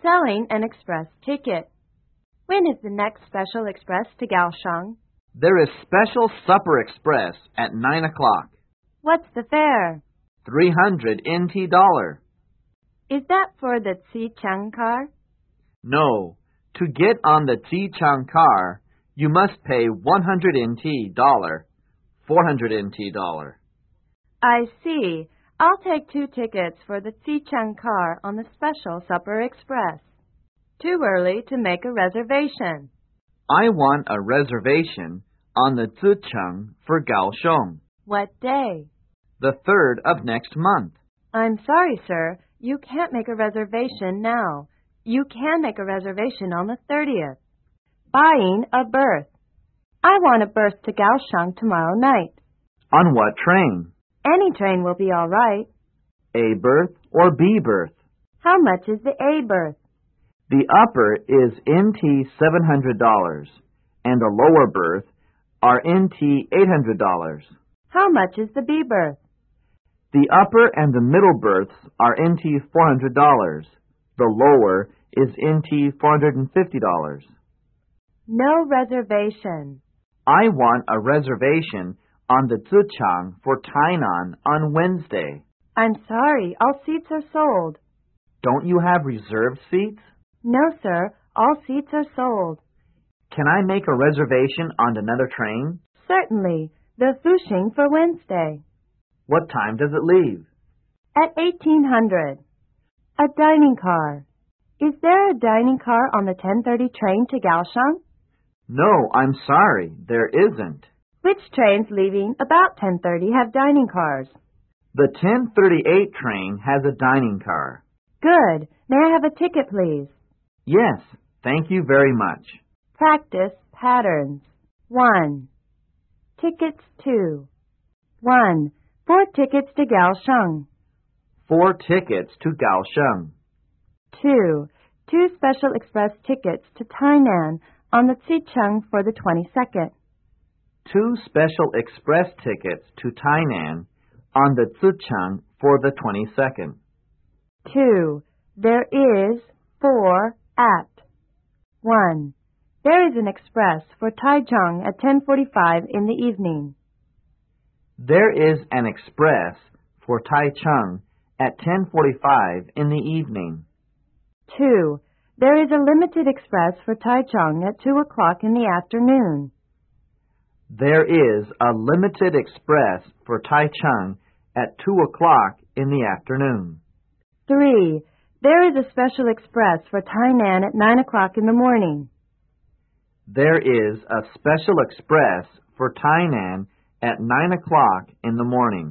Selling an express ticket. When is the next special express to Kaohsiung? There is special supper express at 9 o'clock. What's the fare? 300 NT dollar. Is that for the Xichang car? No. To get on the Xichang car, you must pay 100 NT dollar, 400 NT dollar. I see. I'll take 2 tickets for the Xichang car on the special supper express. Too early to make a reservation. I want a reservation on the Zicheng for Kaohsiung. What day? The 3rd of next month. I'm sorry, sir. You can't make a reservation now. You can make a reservation on the 30th. Buying a berth. I want a berth to Kaohsiung tomorrow night. On what train? Any train will be all right. A berth or B berth? How much is the A berth? The upper is NT $700 and the lower berth are NT $800. How much is the B berth? The upper and the middle berths are NT $400. The lower is NT $450. No reservation. I want a reservation on the Zichang for Tainan on Wednesday. I'm sorry, all seats are sold. Don't you have reserved seats? No, sir, all seats are sold. Can I make a reservation on another train? Certainly, the Fuxing for Wednesday. What time does it leave? At 1800. A dining car. Is there a dining car on the 10:30 train to Kaohsiung? No, I'm sorry, there isn't. Which trains leaving about 10:30 have dining cars? The 10:38 train has a dining car. Good. May I have a ticket, please? Yes, thank you very much. Practice patterns. 1. Tickets 2. 1. 4 tickets to Kaohsiung. 4 tickets to Kaohsiung. 2. 2 special express tickets to Tainan on the Xicheng for the 22nd. 2 special express tickets to Tainan on the Zicheng for the 22nd. 2. There is 4 at. 1. There is an express for Taichung at 10:45 in the evening. There is an express for Taichung at 10:45 in the evening. 2. There is a limited express for Taichung at 2 o'clock in the afternoon. There is a limited express for Taichung at 2 o'clock in the afternoon. 3. There is a special express for Tainan at 9 o'clock in the morning. There is a special express for Tainan at 9 o'clock in the morning.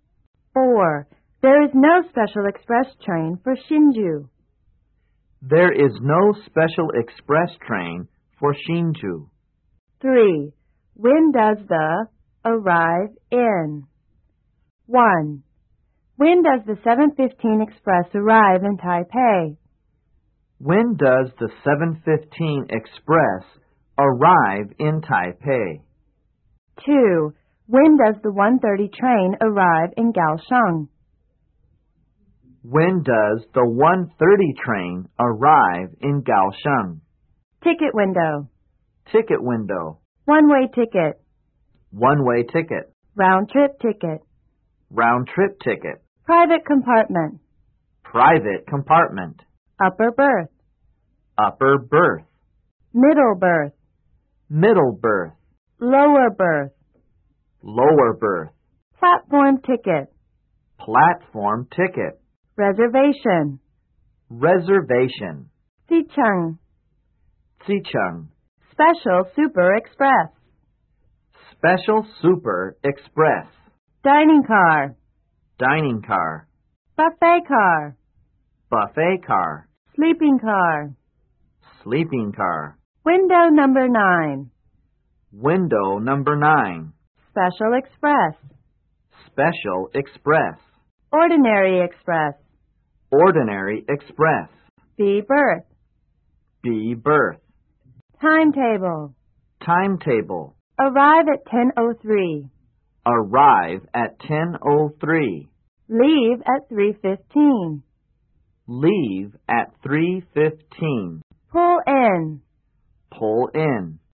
4. There is no special express train for Hsinchu. There is no special express train for Hsinchu. 3. When does the arrive in? 1. When does the 7:15 express arrive in Taipei? When does the 7:15 express arrive in Taipei? 2. When does the 1:30 train arrive in Kaohsiung? When does the 1:30 train arrive in Kaohsiung? Ticket window. Ticket window. One-way ticket. One-way ticket. Round-trip ticket. Round-trip ticket. Private compartment. Private compartment. Upper berth. Upper berth. Middle berth. Middle berth. Lower berth. Lower berth. Platform ticket. Platform ticket. Reservation. Reservation. Xicheng. Xicheng. Special Super Express. Special Super Express. Dining car. Dining car. Buffet car. Buffet car. Sleeping car. Sleeping car. Window number 9. Window number 9. Special Express. Special Express. Ordinary Express. Ordinary Express. B berth. B berth. Timetable. Timetable. Arrive at 10:03. Arrive at 10:03. Leave at 3:15. Leave at 3:15. Pull in. Pull in.